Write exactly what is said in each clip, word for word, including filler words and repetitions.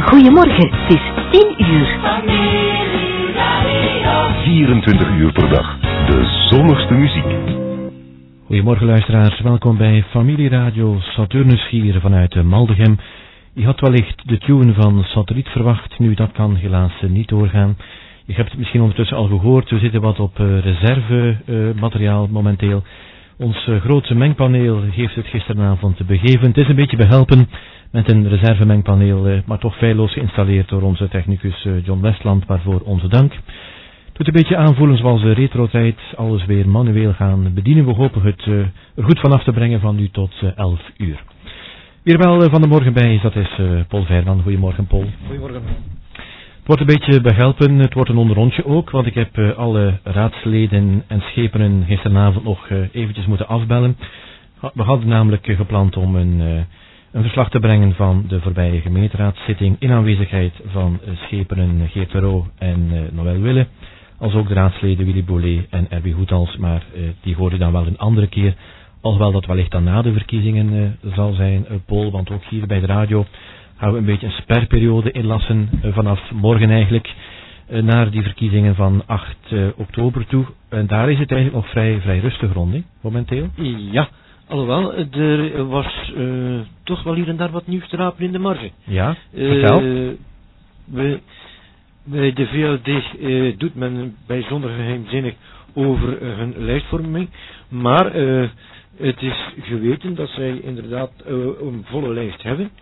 Goedemorgen, het is tien uur. vierentwintig uur per dag. De zonnigste muziek. Goedemorgen luisteraars, welkom bij Familieradio Saturnus hier vanuit Maldegem. Je had wellicht de tune van Satelliet verwacht, nu dat kan helaas niet doorgaan. Je hebt het misschien ondertussen al gehoord, we zitten wat op uh, reservemateriaal uh, momenteel. Ons uh, grootste mengpaneel heeft het gisteravond begeven. Het is een beetje behelpen met een reservemengpaneel, uh, maar toch feilloos geïnstalleerd door onze technicus uh, John Westland, waarvoor onze dank. Het doet een beetje aanvoelen zoals de retro-tijd, alles weer manueel gaan bedienen. We hopen het uh, er goed vanaf te brengen van nu tot uh, elf uur. Wie er wel uh, van de morgen bij is, dat is uh, Paul Verman. Goedemorgen, Paul. Goedemorgen. Het wordt een beetje behelpen, het wordt een onderrondje ook, want ik heb uh, alle raadsleden en schepenen gisteravond nog uh, eventjes moeten afbellen. We hadden namelijk uh, gepland om een, uh, een verslag te brengen van de voorbije gemeenteraadszitting in aanwezigheid van uh, schepenen Geert Veroo en uh, Noël Wille, als ook de raadsleden Willy Boulet en Erwin Goethals, maar uh, die hoorde dan wel een andere keer, alhoewel dat wellicht dan na de verkiezingen uh, zal zijn, uh, Paul, want ook hier bij de radio gaan we een beetje een sperperiode inlassen uh, vanaf morgen eigenlijk uh, naar die verkiezingen van acht uh, oktober toe. En daar is het eigenlijk nog vrij, vrij rustig rond, hè, momenteel. Ja, alhoewel, er was uh, toch wel hier en daar wat nieuws te rapen in de marge. Ja, vertel. Uh, bij, bij de V L D uh, doet men bijzonder geheimzinnig over uh, hun lijstvorming, maar uh, het is geweten dat zij inderdaad uh, een volle lijst hebben.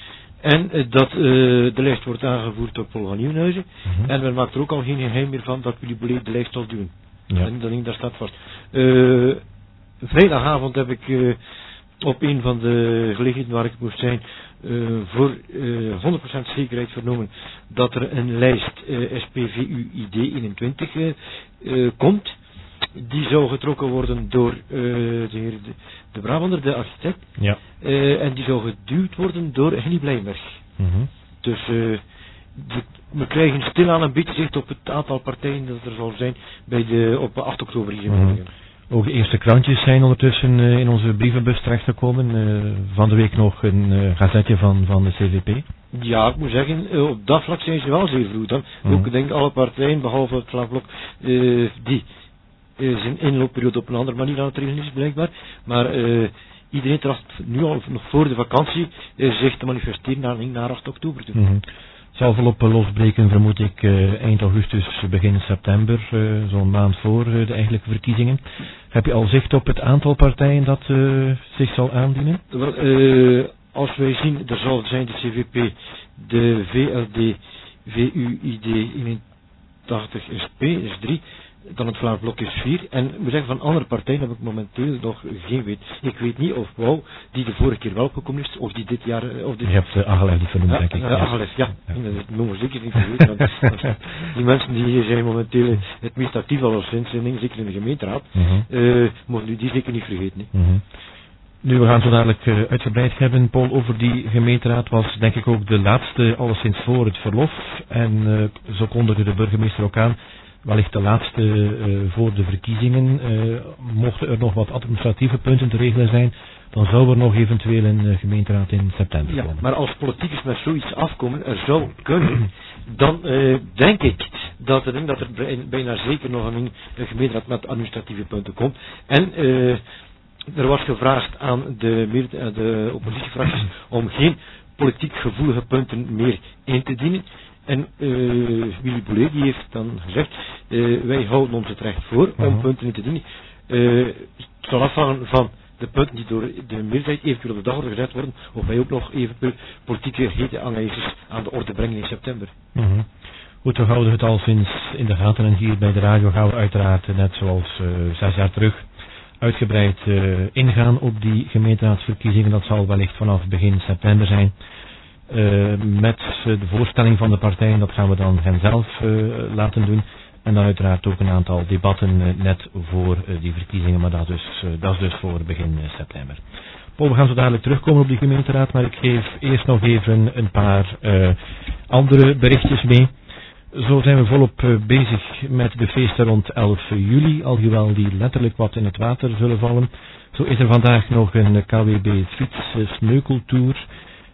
En uh, dat uh, de lijst wordt aangevoerd door Paul van Nieuwenhuizen. Mm-hmm. En men maakt er ook al geen geheim meer van dat Willy Boulet de lijst zal doen. Ja. En dan daar staat vast. Uh, vrijdagavond heb ik uh, op een van de gelegenheden waar ik moest zijn uh, voor uh, honderd procent zekerheid vernomen dat er een lijst uh, S P V U I D eenentwintig uh, uh, komt. Die zou getrokken worden door uh, de heer De, de Brabander, de architect. Ja. Uh, en die zou geduwd worden door Henny Blijnberg. Mm-hmm. Dus uh, de, we krijgen stilaan een beetje zicht op het aantal partijen dat er zal zijn bij de, op acht oktober hier in mm-hmm. Ook de eerste krantjes zijn ondertussen uh, in onze brievenbus terechtgekomen. Uh, van de week nog een uh, gazetje van, van de C V P. Ja, ik moet zeggen, uh, op dat vlak zijn ze wel zeer vroeg dan. Mm-hmm. Ook denk alle partijen, behalve het Vlaamblok, uh, die uh, zijn inloopperiode op een andere manier aan het regelen is blijkbaar. Maar uh, iedereen tracht nu al nog voor de vakantie uh, zich te manifesteren naar, naar acht oktober toe. Mm-hmm. Het zal volop losbreken, vermoed ik, uh, eind augustus, begin september, uh, zo'n maand voor uh, de eigenlijke verkiezingen. Heb je al zicht op het aantal partijen dat uh, zich zal aandienen? Wel, uh, als wij zien, er zal zijn de C V P, de V L D, V U I D eenentachtig S P, is drie, dan het Vlaams Blok is vier. En we zeggen van andere partijen heb ik momenteel nog geen weet. Ik weet niet of Wouw, die de vorige keer wel opgekomen is, of die dit jaar... Of dit... Je hebt uh, Agelef niet vernoemd, ja, denk ik. Uh, Agelef, ja. ja. ja. Dat mogen we zeker niet vergeten. Want, die mensen die hier zijn momenteel het meest actief al sinds, zeker in de gemeenteraad, mm-hmm. uh, mogen nu die zeker niet vergeten. Mm-hmm. Nu, we gaan zo dadelijk uh, uitgebreid hebben, Paul, over die gemeenteraad was denk ik ook de laatste alleszins voor het verlof. En uh, zo kondigde de burgemeester ook aan, wellicht de laatste uh, voor de verkiezingen. Uh, mochten er nog wat administratieve punten te regelen zijn, dan zou er nog eventueel een uh, gemeenteraad in september ja, komen. Maar als politiekers met zoiets afkomen, er zou kunnen, dan uh, denk ik dat er, dat er bijna zeker nog een, een gemeenteraad met administratieve punten komt. En uh, er was gevraagd aan de, de oppositiefracties om geen politiek gevoelige punten meer in te dienen. En uh, Willy Boulet die heeft dan gezegd, uh, wij houden ons het recht voor om uh-huh. punten in te dienen. Uh, het zal afhangen van de punten die door de meerderheid eventueel op de dag worden gezet worden, of wij ook nog eventueel politieke hete analyses aan de orde brengen in september. Uh-huh. Goed, we houden het al sinds in de gaten en hier bij de radio gaan we uiteraard, net zoals uh, zes jaar terug, uitgebreid uh, ingaan op die gemeenteraadsverkiezingen. Dat zal wellicht vanaf begin september zijn. Uh, met uh, de voorstelling van de partijen, dat gaan we dan hen zelf uh, laten doen. En dan uiteraard ook een aantal debatten uh, net voor uh, die verkiezingen, maar dat, dus, uh, dat is dus voor begin uh, september. Paul, we gaan zo dadelijk terugkomen op die gemeenteraad, maar ik geef eerst nog even een paar uh, andere berichtjes mee. Zo zijn we volop uh, bezig met de feesten rond elf juli, alhoewel die letterlijk wat in het water zullen vallen. Zo is er vandaag nog een K W B fiets uh, sneukeltour.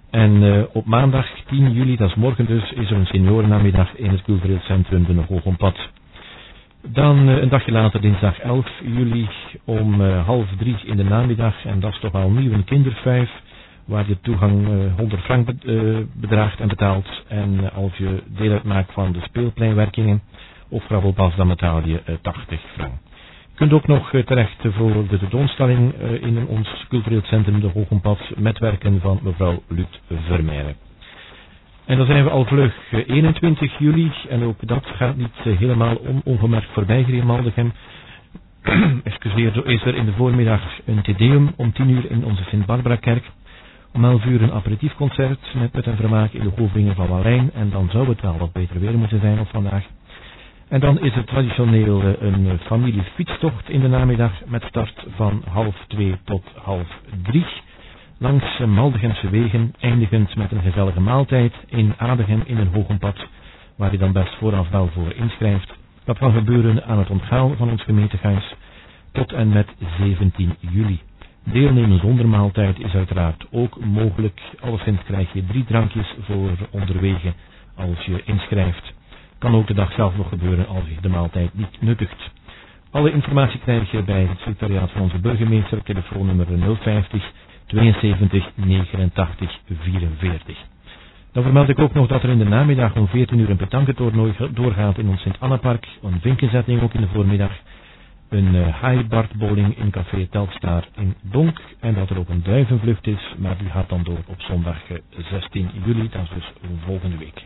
En uh, op maandag tien juli, dat is morgen dus, is er een seniorennamiddag in het cultureel centrum de Hogenpad. Dan uh, een dagje later, dinsdag elf juli, om uh, half drie in de namiddag, en dat is toch al nieuw, een kindervijf, waar je toegang uh, honderd frank be uh, bedraagt en betaalt. En uh, als je deel uitmaakt van de speelpleinwerkingen of gravelbas, dan betaal je uh, tachtig frank. Je kunt ook nog uh, terecht voor de tentoonstelling uh, in ons cultureel centrum de Hogenpad met werken van mevrouw Lut Vermeijeren. En dan zijn we al vlug uh, eenentwintig juli, en ook dat gaat niet uh, helemaal on ongemerkt voorbij hier in Maldegem. Excuseer, zo is er in de voormiddag een Tedeum om tien uur in onze Sint-Barbara-kerk. Om elf uur een aperitiefconcert met pet en vermaak in de Hoofdingen van Wallijn, en dan zou het wel wat beter weer moeten zijn op vandaag. En dan is het traditioneel een familiefietstocht in de namiddag met start van half twee tot half drie. Langs Maldegemse wegen, eindigend met een gezellige maaltijd in Adegem in een Hogenpad, waar je dan best vooraf wel voor inschrijft. Dat kan gebeuren aan het onthaal van ons gemeentehuis tot en met zeventien juli. Deelnemen zonder maaltijd is uiteraard ook mogelijk. Alleszins krijg je drie drankjes voor onderwege als je inschrijft. Kan ook de dag zelf nog gebeuren als je de maaltijd niet nuttigt. Alle informatie krijg je bij het secretariaat van onze burgemeester, telefoonnummer nul vijftig tweeënzeventig negenentachtig vierenveertig. Dan vermeld ik ook nog dat er in de namiddag om veertien uur een petanquetoernooi doorgaat in ons Sint-Anna-park, een vinkenzetting ook in de voormiddag, een uh, high-bart bowling in café Telstar in Donk, en dat er ook een duivenvlucht is, maar die gaat dan door op zondag uh, zestien juli, dat is dus volgende week.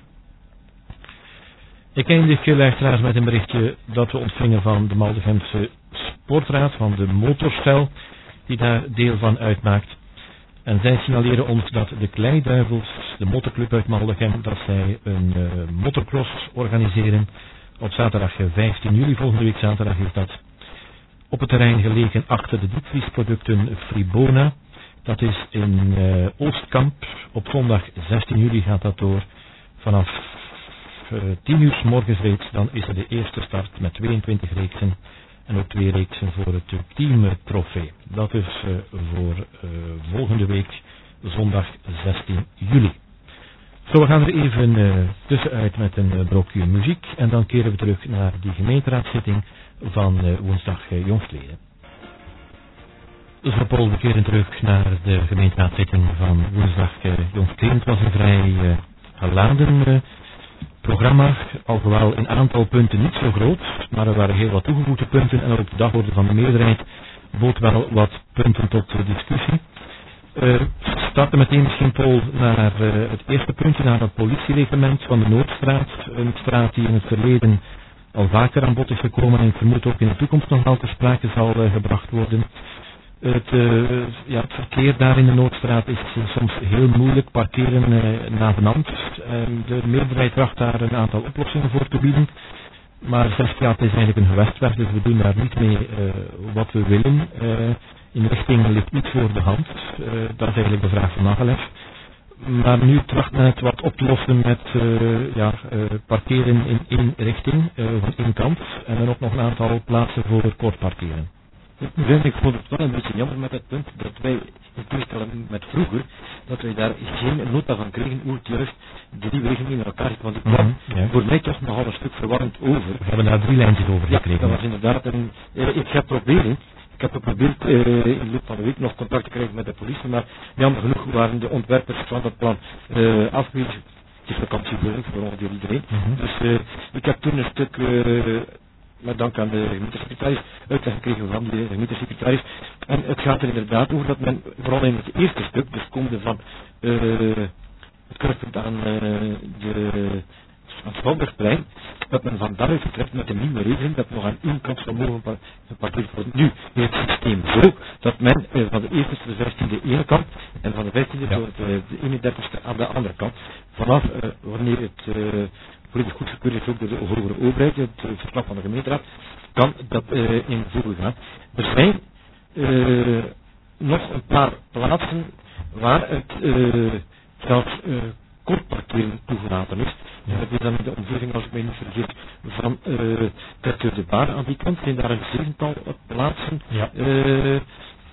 Ik eindig luisteraars met een berichtje dat we ontvingen van de Maldegemse Sportraad, van de motorstel, die daar deel van uitmaakt. En zij signaleren ons dat de Kleiduivels, de motorclub uit Maldegem, dat zij een uh, motocross organiseren op zaterdag vijftien juli, volgende week zaterdag is dat, op het terrein gelegen achter de diepvriesproducten Fribona. Dat is in uh, Oostkamp. Op zondag zestien juli gaat dat door. Vanaf uh, tien uur 's morgens reeds, dan is er de eerste start met tweeëntwintig reeksen. En ook twee reeksen voor het teamtrofee. Dat is uh, voor uh, volgende week, zondag zestien juli. Zo, we gaan er even uh, tussenuit met een uh, brokje muziek. En dan keren we terug naar die gemeenteraadszitting van uh, woensdag uh, jongstleden. Dus Paul, we keren terug naar de gemeenteraadszitting van woensdag uh, jongstleden. Het was een vrij uh, geladen uh, programma, alhoewel in aantal punten niet zo groot, maar er waren heel wat toegevoegde punten en ook de dagorde van de meerderheid bood wel wat punten tot de discussie. Uh, starten meteen misschien, Paul, naar uh, het eerste puntje, naar dat politiereglement van de Noordstraat. Een straat die in het verleden al vaker aan bod is gekomen en ik vermoed ook in de toekomst nog wel ter sprake zal uh, gebracht worden. Het, uh, ja, het verkeer daar in de Noordstraat is uh, soms heel moeilijk, parkeren uh, navenant. Uh, de meerderheid tracht daar een aantal oplossingen voor te bieden. Maar zegt ja, het is eigenlijk een gewestweg, dus we doen daar niet mee uh, wat we willen. Uh, in richting ligt niet voor de hand. Uh, dat is eigenlijk de vraag van Nagelef. Maar nu tracht men het wat op te lossen met uh, ja, uh, parkeren in één richting, uh, van één kant. En dan ook nog een aantal plaatsen voor kort parkeren. Ik vond het wel een beetje jammer met het punt dat wij, in tegenstelling met vroeger, dat wij daar geen nota van kregen hoe het juist de drie wegen in elkaar zitten. Want het kwam mm-hmm, ja. voor mij toch nogal een stuk verwarrend over. We hebben daar drie lijntjes over ja, gekregen. dat was inderdaad een, eh, ik heb proberen, ik heb geprobeerd uh, in de loop van de week nog contact te krijgen met de politie, maar jammer genoeg waren de ontwerpers van dat plan uh, afgewezen. Het is vakantiebeurlijk voor ongeveer iedereen. Mm-hmm. Dus uh, ik heb toen een stuk... Uh, met dank aan de gemeentesecretaris, uitleg gekregen van de gemeentesecretaris. En het gaat er inderdaad over dat men, vooral in het eerste stuk, dus komende van uh, het kruispunt aan uh, de aan het Schouwburgplein, dat men van daaruit vertrekt met een nieuwe regeling dat nog aan één kant zou mogen geparkeerd worden. Nu is het systeem zo dat men uh, van de eerste tot de vijftiende de ene kant en van de vijftiende ja. tot de eenendertigste aan de andere kant. Vanaf uh, wanneer het uh, volledig goedgekeurd is ook door de hogere overheid, het uh, verslag van de gemeenteraad, kan dat uh, in voegen gaan. Er zijn uh, nog een paar plaatsen waar het uh, zelfs uh, kort parkeren toegelaten is. Ja. Dat is dan in de omgeving, als ik mij niet vergis, van uh, Terteur de Baar aan die kant. Zijn daar een zevental plaatsen ja. uh,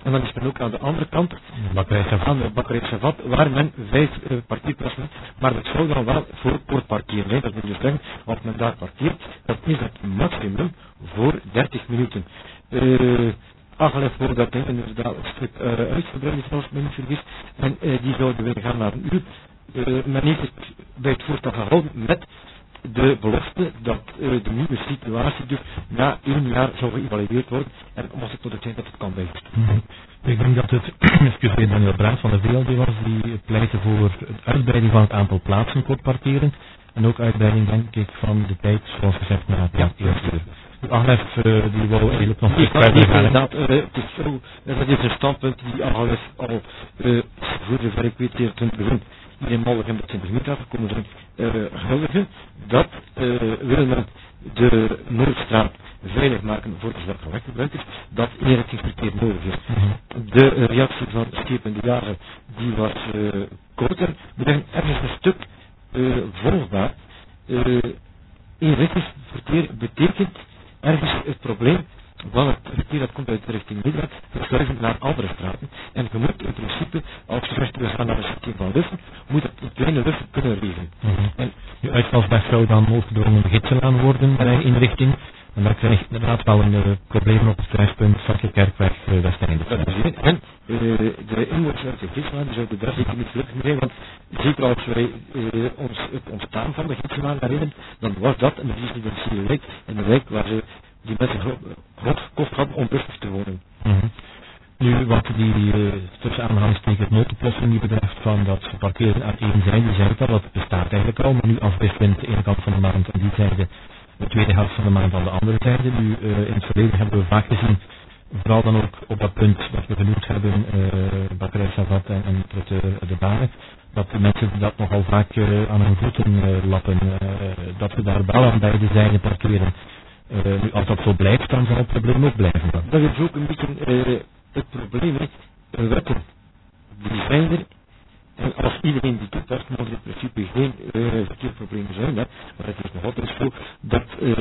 En dan is men ook aan de andere kant, Bakkerij Savat. aan de Bakkerij Savat, waar men vijf uh, parkeerplaatsen heeft. Maar dat zou dan wel voor portparkeren zijn. Dat moet je zeggen, als men daar parkeert, dat is het maximum voor dertig minuten. Uh, Aggelef wordt dat inderdaad een stuk uh, uitgebreid is, als ik me niet vergis. En uh, die zouden weer gaan naar een uur. Uh, men heeft het bij het voorstel gehouden met de belofte dat uh, de nieuwe situatie dus na één jaar zou geëvalueerd worden en was het tot het eind dat het kan bijgesteld. Mm-hmm. Ik denk dat het, excuseer, Daniel Braat van de V L D was die pleitte voor de uitbreiding van het aantal plaatsen voor parkeren en ook uitbreiding, denk ik, van de tijd, zoals gezegd, naar het ja, eerste uur. Aglef uh, die wou eigenlijk nog iets verder gaan. Inderdaad, uh, het is zo, uh, dat is een standpunt die Aglef al uh, voor zover ik weet tegen het begin in Mallegem met twintig meter afgekomen zijn uh, geldigen. Dat uh, wil men de Noordstraat veilig maken voor de zwakke weggebruikers, dat inrichtingsverkeer nodig is. Mm-hmm. De uh, reactie van Schepen de Jager die was uh, korter, we zeggen ergens een stuk uh, volgbaar. Uh, inrichtingsverkeer betekent ergens het probleem van het verkeer dat komt uit de richting Nederland verschuiven naar andere straten. En je moet in principe, als je zegt we gaan naar een systeem van lussen, moet het in kleine lussen kunnen regelen. Mm-hmm. En de uitvalsweg zou dan overgedrongen Gidselaan worden bij inrichting. En dan krijg je inderdaad wel een uh, probleem op het kruispunt Zakkerkerkweg uh, Westeinde. En uh, de inwoners uit de Gidselaan zouden daar zeker niet gelukkig mee zijn, want zeker als wij uh, ons het ontstaan van de Gidselaan herinneren, dan was dat een residentiële wijk, en een wijk waar ze die mensen grond gekocht hadden om rustig te wonen. Mm-hmm. Nu, wat die uh, tussen aanhalingstekens noodoplossing die betreft van dat parkeren aan één zijde, zei ik al, dat bestaat eigenlijk al, maar nu afwisselend de ene kant van de maand en die zijde de tweede helft van de maand aan de andere zijde. Nu, uh, in het verleden hebben we vaak gezien, vooral dan ook op dat punt dat we genoemd hebben, uh, Bakkerij Savat en, en trotteur de Baren, dat de mensen dat nogal vaak uh, aan hun voeten uh, lappen, uh, dat we daar wel aan beide zijden parkeren. Uh, nu, als dat zo blijft, dan zal het probleem ook blijven. Dan. Dat is ook een beetje uh, het probleem, hè. Wetten, die zijn er. En als iedereen die toepast, moet er in principe geen uh, verkeersproblemen zijn. Hè. Maar het is nog altijd zo dat uh,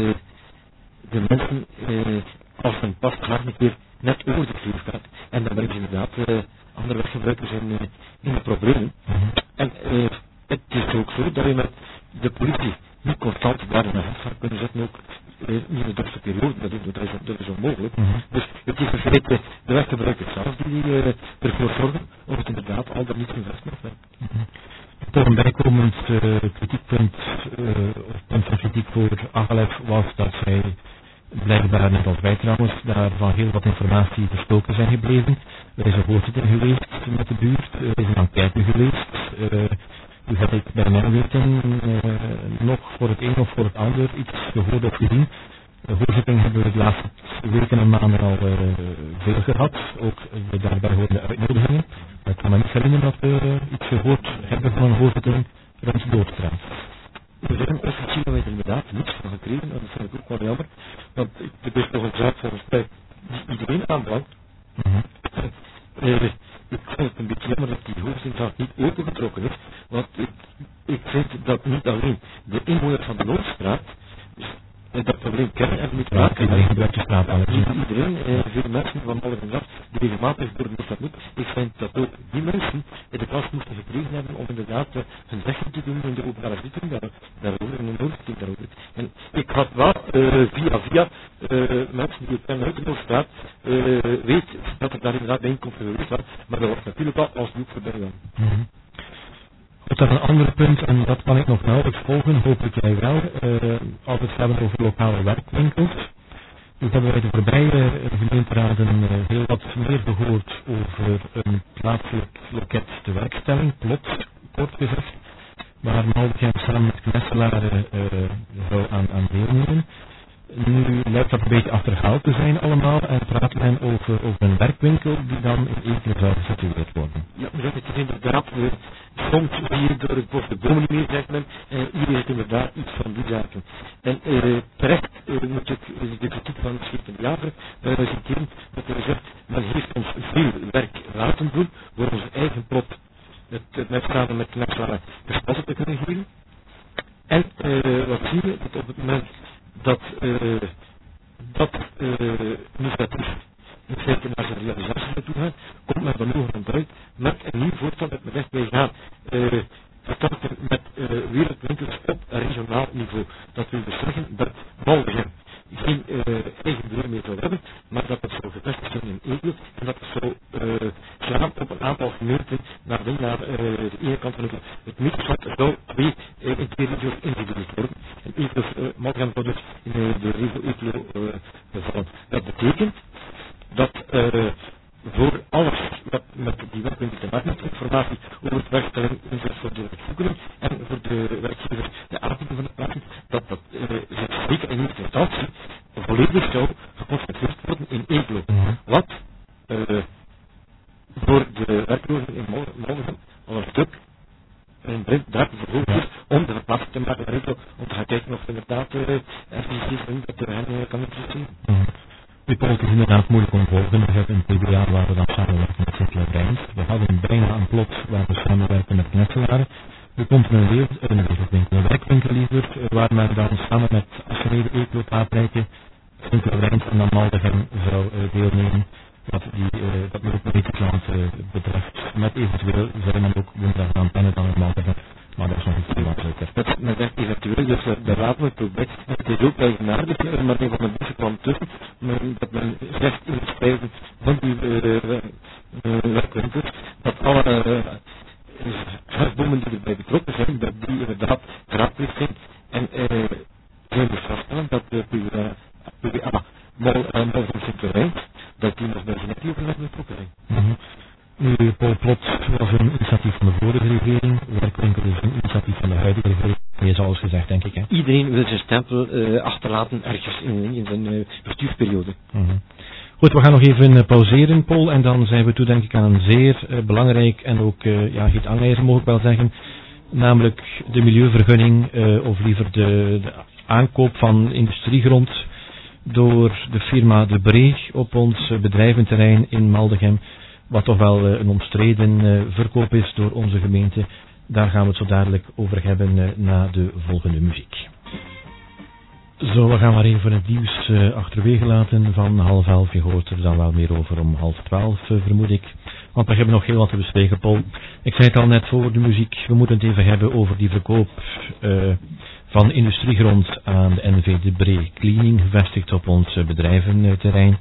de mensen, uh, als men past, graag een keer net over de kloof gaat. En dan brengen ze inderdaad uh, andere weggebruikers in, uh, in de problemen. Mm-hmm. En uh, het is ook zo dat je met de politie niet constant daar naar gaat kunnen zetten, ook uh, niet in de drukste periode, dat is, dat is, dat is onmogelijk. Mm-hmm. Dus het is in feite de weggebruikers zelf die uh, ervoor zorgen of het inderdaad al dan niet investment werkt. Mm-hmm. Toch een bijkomend uh, kritiekpunt, uh, of punt van kritiek voor Aggelef was dat zij blijkbaar, net als wij trouwens, daar van heel wat informatie verstoken zijn gebleven. Er is een voorzitter geweest met de buurt, er is een enquête geweest. Uh, Nu had ik bij mijn weten uh, nog voor het een of voor het ander iets gehoord of gezien. De voorzitting hebben we de laatste weken en maanden al uh, veel gehad. Ook de daarbij horende uitnodigingen. Ik kan me niet herinneren dat we uh, iets gehoord hebben van een voorzitting rond de Doodstraat. We zijn officieel hebben we inderdaad niets van gekregen. En dat vind ik ook wel jammer. Want het is toch een zaak volgens mij die iedereen aanbelangt. Mm-hmm. Uh, ik vond het een beetje jammer dat die hoofdintaat niet opengetrokken is, want ik, ik vind dat niet alleen de inwoners van de Noordstraat dus, uh, dat probleem kennen en niet maken. Iedereen gebruikt de straat al. Iedereen, uh, veel mensen van alle en af, die regelmatig door de stad moeten. Ik vind dat ook die mensen de kans moesten gekregen hebben om inderdaad uh, hun zegje te doen in de openbare zitting daar, daarover, in de Noordzitting daarover. En ik had wel uh, via via uh, mensen die ik ken uit de Noordstraat uh, weet dat er daar inderdaad bijeenkomsten geweest waren, maar dat was natuurlijk al als die ook voorbij dan. Mm-hmm. Goed, dat is een ander punt en dat kan ik nog nauwelijks volgen, hopelijk jij wel. Uh, als we het hebben over lokale werkwinkels. Nu hebben wij de voorbije gemeenteraden uh, heel wat meer gehoord over een plaatselijk loket de werkstelling, plot, kort gezegd, waar Maldegem samen met Knesselaar uh, zou aan, aan deelnemen. Nu lijkt dat een beetje achterhaald te zijn allemaal en praat men over, over een werkwinkel die dan in één keer zou gesitueerd worden. Ja, maar het is inderdaad, uh, soms hier door het bos de bomen niet meer, zegt men, en hier is het inderdaad iets van die zaken. En uh, terecht uh, moet ik uh, de kritiek van de Schepen de Jager uh, citeren, dat er zegt, men heeft ons veel werk laten doen voor onze eigen plot, het, het metstraten met Knesselaar gespassen te kunnen geven. En uh, wat zien we, dat op het moment dat uh, dat uh, initiatief in feite naar zijn realisatie naartoe gaan, komt men dan ogen uit met een nieuw voorstel dat men zegt, wij gaan uh, vertanken met uh, wereldwinkels op regionaal niveau. Dat wil dus zeggen dat Maldegem geen uh, eigen bureau meer zou hebben, maar dat het zou gevestigd zijn in Eeklo en dat het zou uh, gaan op een aantal gemeenten naar de, naar, uh, de ene kant van het, het Middenschot zou twee uh, in twee regio's ingedeeld worden. En Eeklo, uh, Maldegem zou dus in uh, de regio Eeklo uh, vallen. Dat betekent dat uh, voor alles wat met die werkwinkels te maken heeft, informatie over het werkstelling inzet voor de werkzoekenden en voor de werkgevers de aanbieding van de plaatsen, dat dat uh, zich zeker in eerste instantie volledig zou geconcentreerd worden in Eeklo. Mm-hmm. Wat uh, voor de werklozen in Maldegem al een stuk een draad verhoogd is om de verplaatsing te maken naar Eeklo, om te gaan kijken of inderdaad uh, ergens is dat de hen uh, kan interesseren. Mm-hmm. Die polt is inderdaad moeilijk om te volgen. We hebben een P B A waar we dan samenwerken met Sint-Louis. We hadden bijna een plot waar we samenwerken met Knetselaren. Er komt een wereld, een wereldwinkel, een werkwinkel liever, waar men dan samen met Asserede, Eeklo, Paaprijke, Sint-Louis en dan Maldegem zou uh, deelnemen. Wat die, uh, dat metropolitenklant uh, betreft. Met eventueel zou men ook woensdag aan pennen dan in Maldegem. Maar dat is nog iets heel wat zeker. Dat men zegt eventueel, dus uh, daar laten we het ook bij. Het is ook eigenaardig, uh, maar een van de bossen kwam tussen, men, dat men zegt in het spijzen van die uh, uh, werkwinkels, dat alle uh, huisbomen die erbij betrokken zijn, dat die inderdaad geraadpleegd zijn. En uh, zijn dus vaststellen dat de P B A Mol en Mol van Sint-Louis, dat die nog bij zijn overleg betrokken zijn. Mm-hmm. Nu, Paul Plot was een initiatief van de vorige regering, werkwinkel is een initiatief van de huidige regering. Dat is alles gezegd, denk ik. Hè? Iedereen wil zijn stempel uh, achterlaten ergens in, in zijn uh, bestuursperiode. Mm-hmm. Goed, we gaan nog even uh, pauzeren, Paul, en dan zijn we toe, denk ik, aan een zeer uh, belangrijk en ook uh, ja, heet angijzer, mag ik wel zeggen, namelijk de milieuvergunning, uh, of liever de, de aankoop van industriegrond door de firma De Breeg op ons uh, bedrijventerrein in Maldegem. Wat toch wel uh, een omstreden uh, verkoop is door onze gemeente. Daar gaan we het zo dadelijk over hebben uh, na de volgende muziek. Zo, we gaan maar even het nieuws uh, achterwege laten van half elf. Je hoort er dan wel meer over om half twaalf, uh, vermoed ik. Want we hebben nog heel wat te bespreken, Paul. Ik zei het al net voor de muziek. We moeten het even hebben over die verkoop uh, van industriegrond aan de N V De Breeg Cleaning, gevestigd op ons uh, bedrijventerrein.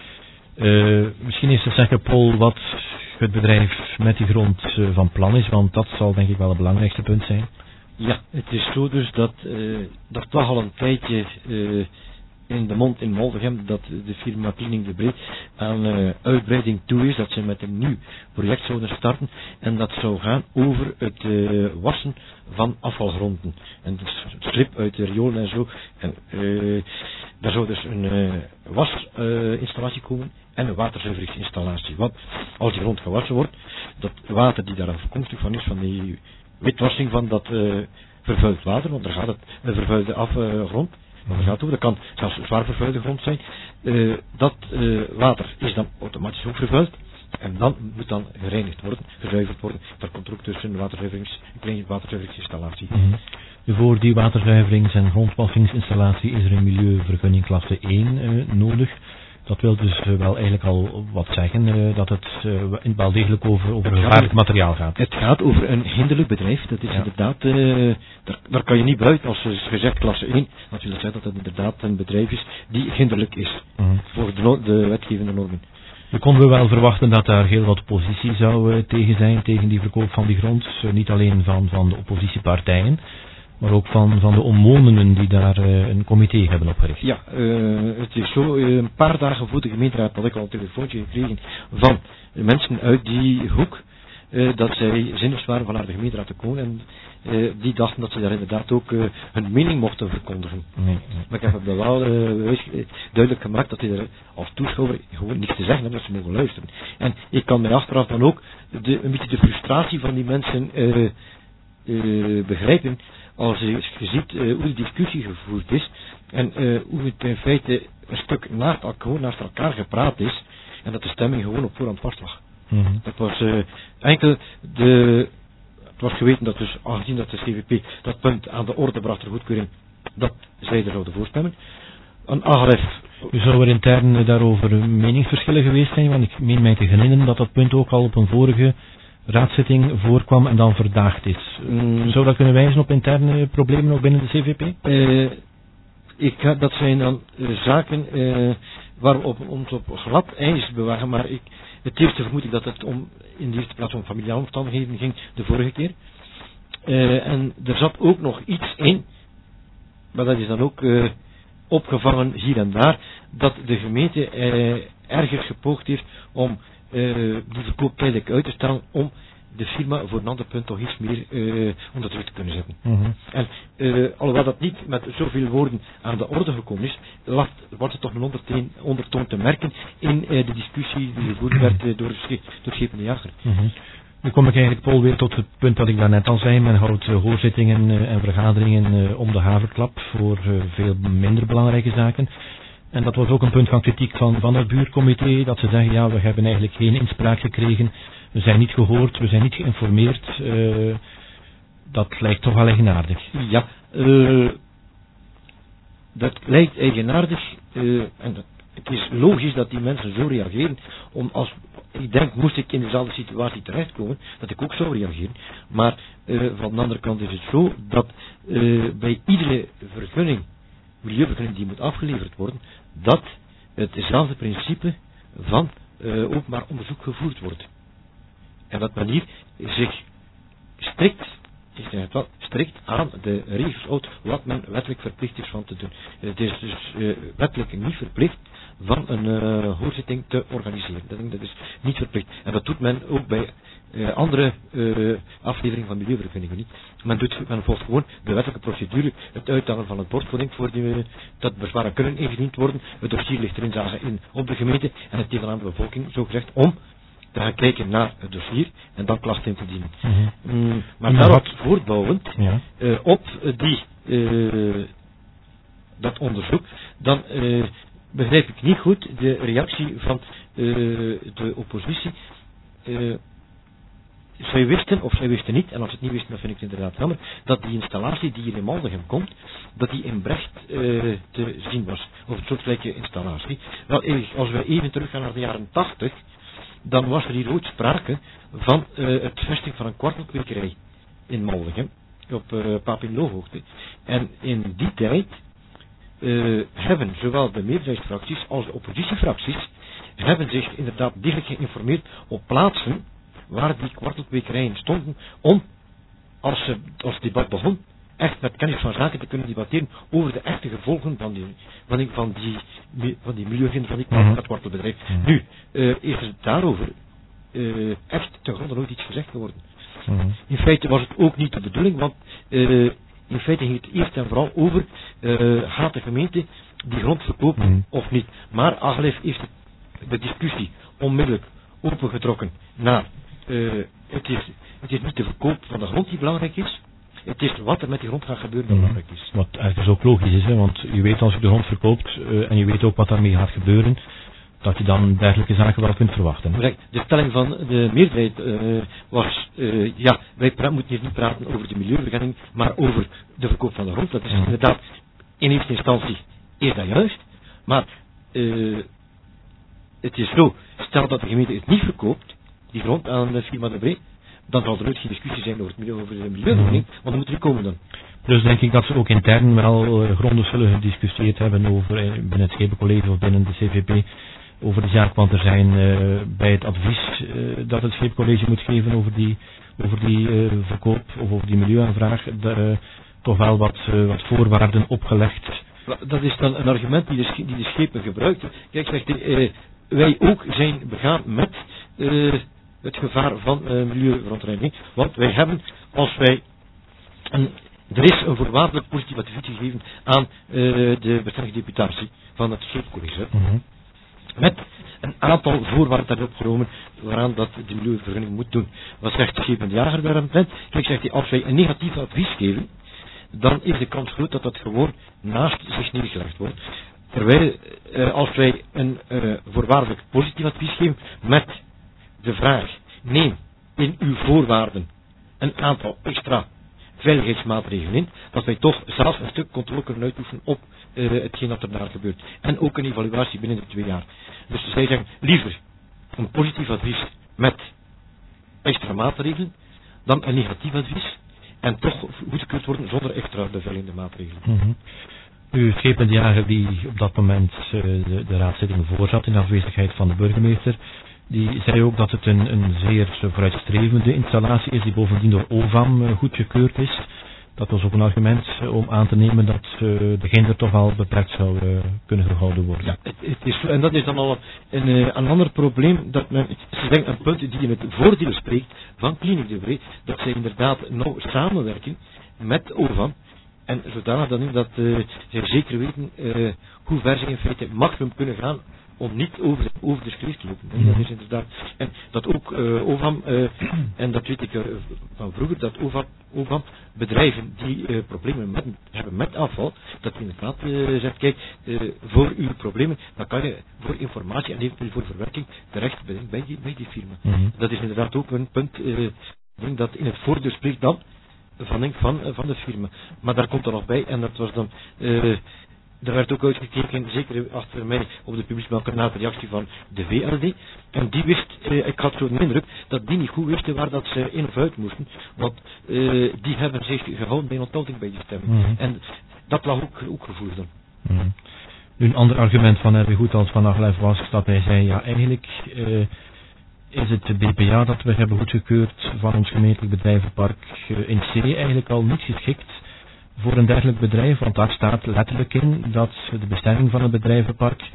Uh, misschien eerst te zeggen, Paul, wat het bedrijf met die grond uh, van plan is, want dat zal denk ik wel het belangrijkste punt zijn. Ja, het is zo dus dat uh, dat toch al een tijdje uh, in de mond in Maldegem dat de firma Cleaning De Breeg aan uh, uitbreiding toe is, dat ze met een nieuw project zouden starten en dat zou gaan over het uh, wassen van afvalgronden. En dus strip uit de riolen en zo. En uh, daar zou dus een uh, wasinstallatie uh, komen en een waterzuiveringsinstallatie. Want als die grond gewassen wordt, dat water die daar afkomstig van is, van die witwassing van dat uh, vervuild water, want daar gaat het een vervuilde afgrond. Uh, gaat over, dat kan zelfs zwaar vervuilde grond zijn. Uh, dat uh, water is dan automatisch ook vervuild. En dan moet dan gereinigd worden, gezuiverd worden. Daar komt er ook tussen een, waterzuiverings, een kleine waterzuiveringsinstallatie. Mm-hmm. Voor die waterzuiverings- en grondwassingsinstallatie is er een milieuvergunning klasse één uh, nodig. Dat wil dus uh, wel eigenlijk al wat zeggen, uh, dat het uh, wel degelijk over, over gevaarlijk materiaal gaat. Het gaat over een hinderlijk bedrijf, dat is ja. inderdaad, uh, daar, daar kan je niet buiten, als is gezegd klasse één, dat wil zeggen dat het inderdaad een bedrijf is die hinderlijk is, mm-hmm. voor de, no- de wetgevende normen. Nu konden we wel verwachten dat daar heel wat oppositie zou uh, tegen zijn, tegen die verkoop van die grond. Uh, niet alleen van, van de oppositiepartijen, maar ook van, van de omwonenden die daar uh, een comité hebben opgericht. Ja, uh, het is zo, uh, een paar dagen voor de gemeenteraad had ik al een telefoontje gekregen van mensen uit die hoek, uh, dat zij zinnig waren van naar de gemeenteraad te komen en uh, die dachten dat ze daar inderdaad ook uh, hun mening mochten verkondigen. Nee, nee. Maar ik heb het wel uh, duidelijk gemaakt dat die er als toeschouwer gewoon niks te zeggen hebben, dat ze mogen luisteren. En ik kan mij achteraf dan ook de, een beetje de frustratie van die mensen uh, uh, begrijpen, als je ziet uh, hoe de discussie gevoerd is en uh, hoe het in feite een stuk naast elkaar, naast elkaar gepraat is en dat de stemming gewoon op voorhand vast lag. Mm-hmm. Dat was uh, enkel de, het was geweten dat dus, aangezien dat de C V P dat punt aan de orde bracht ter goedkeuring, dat zij er zouden voorstemmen. Een A G R F Nu zou er intern uh, daarover meningsverschillen geweest zijn, want ik meen mij te herinneren dat dat punt ook al op een vorige raadszitting voorkwam en dan verdaagd is. Mm. Zou dat kunnen wijzen op interne problemen nog binnen de C V P? Uh, ik ga, dat zijn dan uh, zaken uh, waar we op, ons op glad ijs bewagen, maar ik, het eerste vermoed ik dat het om, in de eerste plaats om familiale omstandigheden ging de vorige keer. Uh, en er zat ook nog iets in, maar dat is dan ook uh, opgevangen hier en daar, dat de gemeente uh, ergens gepoogd heeft om uh, die verkoop tijdelijk uit te stellen, om de firma voor een ander punt toch iets meer uh, onder druk te kunnen zetten. Mm-hmm. En uh, alhoewel dat niet met zoveel woorden aan de orde gekomen is, lacht, wordt er toch een ondertoon, ondertoon te merken in uh, de discussie die gevoerd werd uh, door de Schepen de Jager. Mm-hmm. Nu kom ik eigenlijk, Paul, weer tot het punt dat ik daarnet al zei. Men houdt uh, hoorzittingen uh, en vergaderingen uh, om de haverklap voor uh, veel minder belangrijke zaken. En dat was ook een punt van kritiek van, van het buurtcomité, dat ze zeggen, ja, we hebben eigenlijk geen inspraak gekregen, we zijn niet gehoord, we zijn niet geïnformeerd. Uh, dat lijkt toch wel eigenaardig. Ja, uh, dat lijkt eigenaardig, uh, en dat, het is logisch dat die mensen zo reageren, om als, ik denk, moest ik in dezelfde situatie terechtkomen, dat ik ook zou reageren, maar uh, van de andere kant is het zo, dat uh, bij iedere vergunning, milieuvergunning die moet afgeleverd worden, dat het dezelfde principe van uh, openbaar onderzoek gevoerd wordt. En dat men hier zich strikt, ik zeg het wel, strikt aan de regels houdt wat men wettelijk verplicht is van te doen. Het is dus uh, wettelijk niet verplicht van een uh, hoorzitting te organiseren. Dat, dat is niet verplicht. En dat doet men ook bij uh, andere uh, afleveringen van milieuvergunningen niet. Men, doet, men volgt gewoon de wettelijke procedure, het uitdangen van het bordcoding voor die, uh, dat bezwaren kunnen ingediend worden. Het dossier ligt erin zagen in op de gemeente en het tegen aan de bevolking, zo gezegd, om te gaan kijken naar het dossier en dan klachten in te dienen. Mm-hmm. Mm, maar daarop voortbouwend, ja. uh, op die, uh, dat onderzoek, dan uh, begrijp ik niet goed de reactie van uh, de oppositie. Uh, zij wisten, of zij wisten niet, en als ze het niet wisten, dan vind ik het inderdaad jammer, dat die installatie die hier in Maldegem komt, dat die in Brecht uh, te zien was. Of een soortgelijke installatie. Wel, als we even teruggaan naar de jaren tachtig, dan was er hier ooit sprake van uh, het vesting van een kwartelkwekerij in Maldegem, op uh, Papinlooghoogte. En in die tijd uh, hebben zowel de meerderheidsfracties als de oppositiefracties hebben zich inderdaad degelijk geïnformeerd op plaatsen waar die kwartelkwekerijen stonden, om, als, ze, als het debat begon, echt met kennis van zaken te kunnen debatteren over de echte gevolgen van die, van die, van die, van die milieuhinder van die mm-hmm. dat kwartelbedrijf. Mm-hmm. Nu, uh, is er daarover uh, echt ten gronde nooit iets gezegd geworden. Mm-hmm. In feite was het ook niet de bedoeling, want uh, in feite ging het eerst en vooral over, uh, gaat de gemeente die grond verkopen mm-hmm. of niet. Maar Aglef heeft de discussie onmiddellijk opengetrokken naar, uh, het, is, het is niet de verkoop van de grond die belangrijk is, het is wat er met die grond gaat gebeuren dat belangrijk is. Wat eigenlijk ook logisch is, hè, want je weet als je de grond verkoopt uh, en je weet ook wat daarmee gaat gebeuren, dat je dan dergelijke zaken wel kunt verwachten. Hè? De stelling van de meerderheid uh, was, uh, ja, wij pra- moeten hier niet praten over de milieuvergunning, maar over de verkoop van de grond. Dat is mm. inderdaad in eerste instantie is dat juist, maar uh, het is zo, stel dat de gemeente het niet verkoopt, die grond aan de firma De Bree, dan zal er nooit geen discussie zijn over, het milieu, over de milieuvergunning, want dan moet er komen dan. Dus denk ik dat ze ook intern wel uh, grondig zullen gediscussieerd hebben over, uh, binnen het Schepencollege of binnen de C V P, over de zaak, want er zijn uh, bij het advies uh, dat het Schepencollege moet geven over die, over die uh, verkoop of over die milieuaanvraag, daar, uh, toch wel wat, uh, wat voorwaarden opgelegd. Dat is dan een argument die de, sch- die de schepen gebruiken. Kijk, zegt hij, uh, wij ook zijn begaan met uh, het gevaar van uh, milieuverontreiniging, want wij hebben, als wij, een, er is een voorwaardelijk positief advies gegeven aan uh, de bestendige deputatie van het Schepencollege, Mm-hmm. met een aantal voorwaarden daarop genomen waaraan dat de milieuvergunning moet doen. Wat zegt de Schepen de Jager daaromtrent? Kijk, zegt hij, als wij een negatief advies geven, dan is de kans groot dat dat gewoon naast zich neergelegd wordt. Terwijl, uh, als wij een uh, voorwaardelijk positief advies geven met de vraag, neem in uw voorwaarden een aantal extra veiligheidsmaatregelen in, dat wij toch zelf een stuk controle kunnen uitoefenen op uh, hetgeen dat er daar gebeurt. En ook een evaluatie binnen de twee jaar. Dus zij zeggen liever een positief advies met extra maatregelen dan een negatief advies en toch goedgekeurd worden zonder extra beveiligende maatregelen. Mm-hmm. U schepenjager die op dat moment uh, de, de raadszitting voorzat in afwezigheid van de burgemeester, die zei ook dat het een, een zeer vooruitstrevende installatie is die bovendien door O V A M uh, goedgekeurd is. Dat was ook een argument uh, om aan te nemen dat uh, de ginder toch al beperkt zou uh, kunnen gehouden worden. Ja, het, het is, en dat is dan al een, een ander probleem, dat men, ze denkt een punt die in het voordeel spreekt van Kliniek de Vree, dat zij inderdaad nauw samenwerken met O V A M. En zodanig dan dat uh, zij zeker weten uh, hoe ver ze in feite maximum kunnen gaan om niet over de, over de schreef te lopen. En dat is inderdaad, en dat ook uh, O V A M, uh, en dat weet ik uh, van vroeger, dat O V A M bedrijven die uh, problemen met, hebben met afval, dat inderdaad uh, zegt, kijk, uh, voor uw problemen, dan kan je voor informatie en eventueel voor verwerking terecht bij, bij, die, bij die firma. Mm-hmm. Dat is inderdaad ook een punt, uh, dat in het voordeel spreekt dan van, van, van de firma. Maar daar komt er nog bij, en dat was dan, uh, er werd ook uitgekeken, zeker achter mij op de publieksbank, naar de reactie van de V L D. En die wist, uh, ik had zo'n indruk, dat die niet goed wisten waar dat ze in of uit moesten. Want uh, die hebben zich gehouden bij een onthouting bij die stemming. Mm-hmm. En dat lag ook, ook gevoelig dan. Mm-hmm. Nu een ander argument van Hervé Goethals van Aglijf was dat hij zei, ja eigenlijk uh, is het de B P A dat we hebben goedgekeurd van ons gemeentelijk bedrijvenpark uh, in C eigenlijk al niet geschikt voor een dergelijk bedrijf, want daar staat letterlijk in dat de bestemming van het bedrijvenpark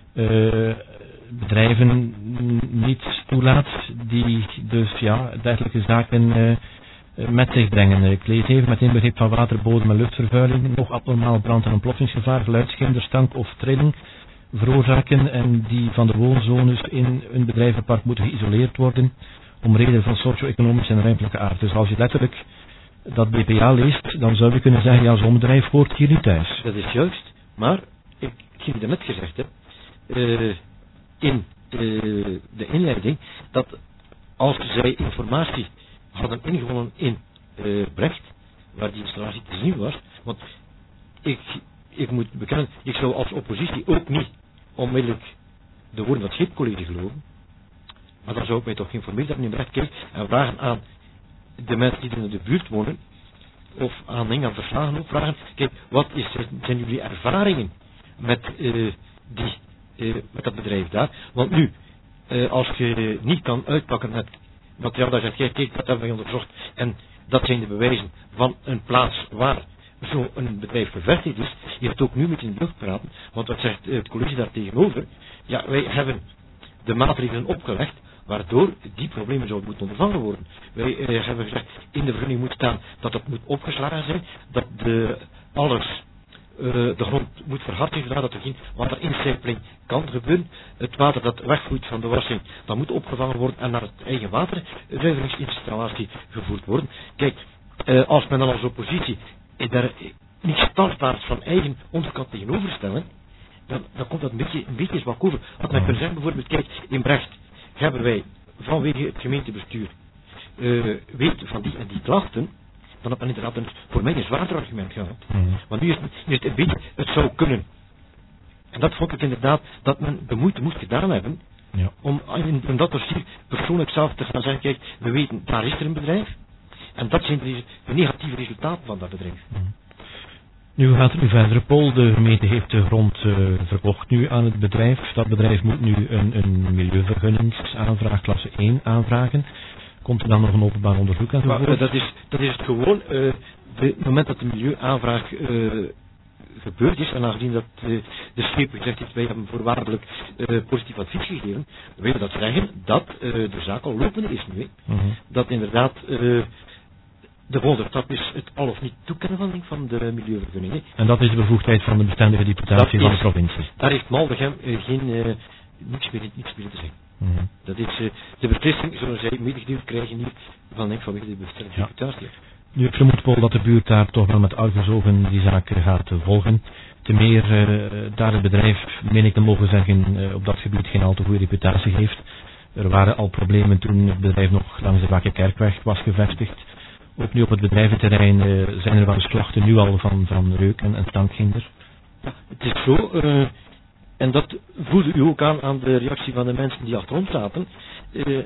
uh, bedrijven niet toelaat die dus ja, dergelijke zaken uh, met zich brengen. Ik lees even met inbegrip van water, bodem en luchtvervuiling, nog abnormaal brand- en ontploffingsgevaar, geluidshinder, stank of trilling veroorzaken en die van de woonzones in een bedrijvenpark moeten geïsoleerd worden om redenen van socio-economische en ruimtelijke aard. Dus als je letterlijk dat B P A leest, dan zou je kunnen zeggen, ja, zo'n bedrijf hoort hier niet thuis. Dat is juist, maar ik heb je net gezegd, hè, uh, in uh, de inleiding, dat als zij informatie hadden ingewonnen in uh, Brecht, waar die installatie te zien was, want ik, ik moet bekennen, ik zou als oppositie ook niet onmiddellijk de woorden van het Scheepcollege geloven, maar dan zou ik mij toch geïnformeerd hebben in Brecht, kijk, en vragen aan de mensen die in de buurt wonen, of aan dingen aan verslagen ook vragen, kijk, wat is, zijn jullie ervaringen met, uh, die, uh, met dat bedrijf daar? Want nu, uh, als je niet kan uitpakken met materiaal dat je zegt, kijk, dat hebben we onderzocht, en dat zijn de bewijzen van een plaats waar zo'n bedrijf gevestigd is, je hebt ook nu met in de lucht praten, want wat zegt uh, het college daar tegenover? Ja, wij hebben de maatregelen opgelegd, waardoor die problemen zouden moeten ondervangen worden. Wij uh, hebben gezegd, in de vergunning moet staan dat het moet opgeslagen zijn, dat de, alles, uh, de grond moet verhard zijn, zodat er geen waterincijpeling kan gebeuren. Het water dat wegvloeit van de wassing, dat moet opgevangen worden en naar het eigen waterzuiveringsinstallatie gevoerd worden. Kijk, uh, als men dan als oppositie daar niet standaard van eigen onderkant tegenover stellen, dan, dan komt dat een beetje, een beetje zwak over. Wat men kan zeggen bijvoorbeeld, kijk, in Brecht hebben wij vanwege het gemeentebestuur uh, weet van die en die klachten, dan had men inderdaad een, voor mij een zwaarder argument gehad. Mm-hmm. Want nu is, het, nu is het een beetje, het zou kunnen. En dat vond ik inderdaad, dat men de moeite moest gedaan hebben, ja, om in, in dat dossier persoonlijk zelf te gaan zeggen, kijk, we weten, daar is er een bedrijf, en dat zijn de, de negatieve resultaten van dat bedrijf. Mm-hmm. Nu gaat het nu verder. Pol, de gemeente heeft de grond uh, verkocht nu aan het bedrijf. Dat bedrijf moet nu een, een milieuvergunningsaanvraag klasse één aanvragen. Komt er dan nog een openbaar onderzoek aan? Maar, uh, dat, is, dat is het gewoon. Uh, het moment dat de milieuaanvraag uh, gebeurd is, en aangezien dat uh, de schepen gezegd heeft, wij hebben voorwaardelijk uh, positief advies gegeven, dan wil dat zeggen dat uh, de zaak al lopende is nu. Uh-huh. Dat inderdaad Uh, de volgende stap is het al of niet toekennen van, van de milieuvergunning. Hè. En dat is de bevoegdheid van de bestendige diputatie van de provincie. Daar heeft Maldegem uh, geen, uh, niks, meer, niks meer te zeggen. Mm-hmm. Dat is uh, de beslissing, zullen zij medegedeeld krijgen hier van denk vanwege de bestendige ja. diputatie. Nu, ik vermoed, Paul, dat de buurt daar toch wel met argusogen die zaak gaat uh, volgen. Te meer uh, daar het bedrijf, meen ik te mogen zeggen, uh, op dat gebied geen al te goede reputatie heeft. Er waren al problemen toen het bedrijf nog langs de Bakkekerkweg was gevestigd. Ook nu op het bedrijventerrein uh, zijn er wel eens klachten nu al van, van reuk en, en stankhinder. Ja, het is zo, uh, en dat voelde u ook aan aan de reactie van de mensen die achter ons zaten. Uh,